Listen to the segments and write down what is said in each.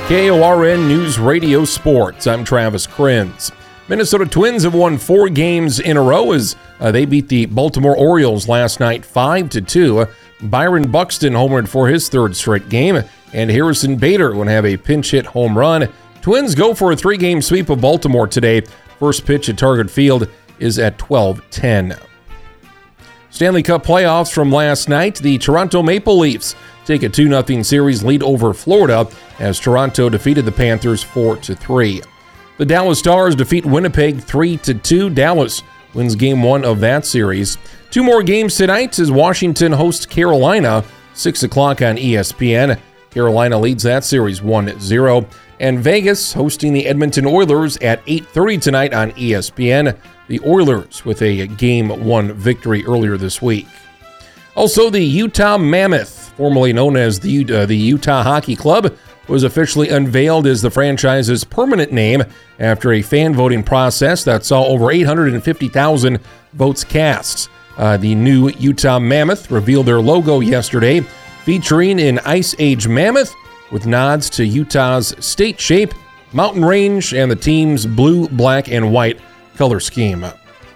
KORN News Radio Sports. I'm Travis Krenz. Minnesota Twins have won 4 games in a row as they beat the Baltimore Orioles last night 5-2. Byron Buxton homered for his 3rd straight game, and Harrison Bader would have a pinch hit home run. Twins go for a 3-game sweep of Baltimore today. First pitch at Target Field is at 12:10. Stanley Cup playoffs from last night. The Toronto Maple Leafs take a 2-0 series lead over Florida as Toronto defeated the Panthers 4-3. The Dallas Stars defeat Winnipeg 3-2. Dallas wins Game 1 of that series. 2 more games tonight as Washington hosts Carolina, 6 o'clock on ESPN. Carolina leads that series 1-0. And Vegas hosting the Edmonton Oilers at 8:30 tonight on ESPN. The Oilers with a Game 1 victory earlier this week. Also, the Utah Mammoth, formerly known as the Utah Hockey Club, was officially unveiled as the franchise's permanent name after a fan voting process that saw over 850,000 votes cast. The new Utah Mammoth revealed their logo yesterday, featuring an Ice Age mammoth with nods to Utah's state shape, mountain range, and the team's blue, black, and white color scheme.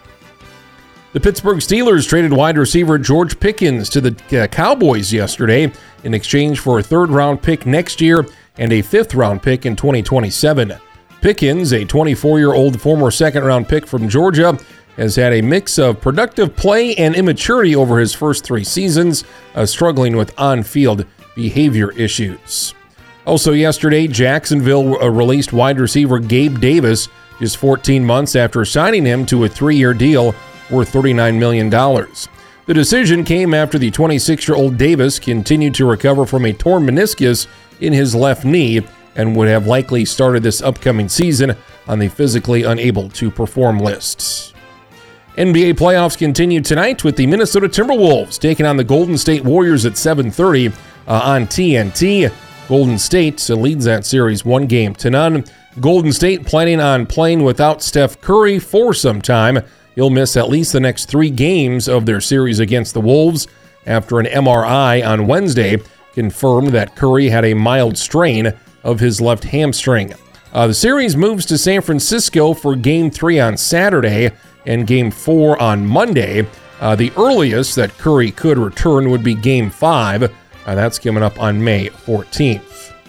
The Pittsburgh Steelers traded wide receiver George Pickens to the Cowboys yesterday in exchange for a 3rd-round pick next year and a 5th-round pick in 2027. Pickens, a 24-year-old former 2nd-round pick from Georgia, has had a mix of productive play and immaturity over his first 3 seasons, struggling with on-field behavior issues. Also yesterday, Jacksonville released wide receiver Gabe Davis just 14 months after signing him to a 3-year deal worth $39 million. The decision came after the 26-year-old Davis continued to recover from a torn meniscus in his left knee and would have likely started this upcoming season on the physically unable to perform lists. NBA playoffs continue tonight with the Minnesota Timberwolves taking on the Golden State Warriors at 7:30 on TNT. Golden State leads that series 1-0. Golden State planning on playing without Steph Curry for some time. He'll miss at least the next 3 games of their series against the Wolves after an MRI on Wednesday confirmed that Curry had a mild strain of his left hamstring. The series moves to San Francisco for Game 3 on Saturday and Game 4 on Monday. The earliest that Curry could return would be Game 5. That's coming up on May 14th.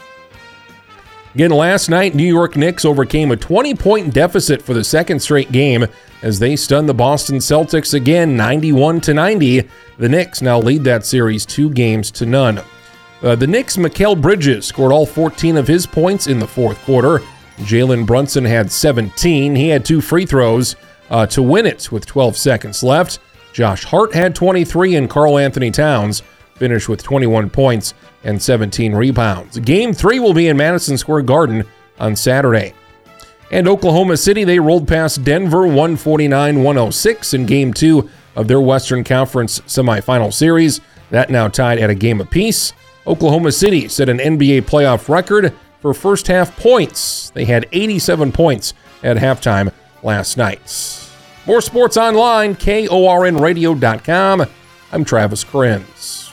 Again, last night, New York Knicks overcame a 20-point deficit for the 2nd straight game as they stunned the Boston Celtics again, 91-90. The Knicks now lead that series 2-0. The Knicks' Mikal Bridges scored all 14 of his points in the 4th quarter. Jalen Brunson had 17. He had 2 free throws to win it with 12 seconds left. Josh Hart had 23, and Karl Anthony Towns finished with 21 points and 17 rebounds. Game 3 will be in Madison Square Garden on Saturday. And Oklahoma City, they rolled past Denver 149-106 in Game 2 of their Western Conference semifinal series. That now tied at a game apiece. Oklahoma City set an NBA playoff record for first-half points. They had 87 points at halftime last night. More sports online, KORNradio.com. I'm Travis Krenz.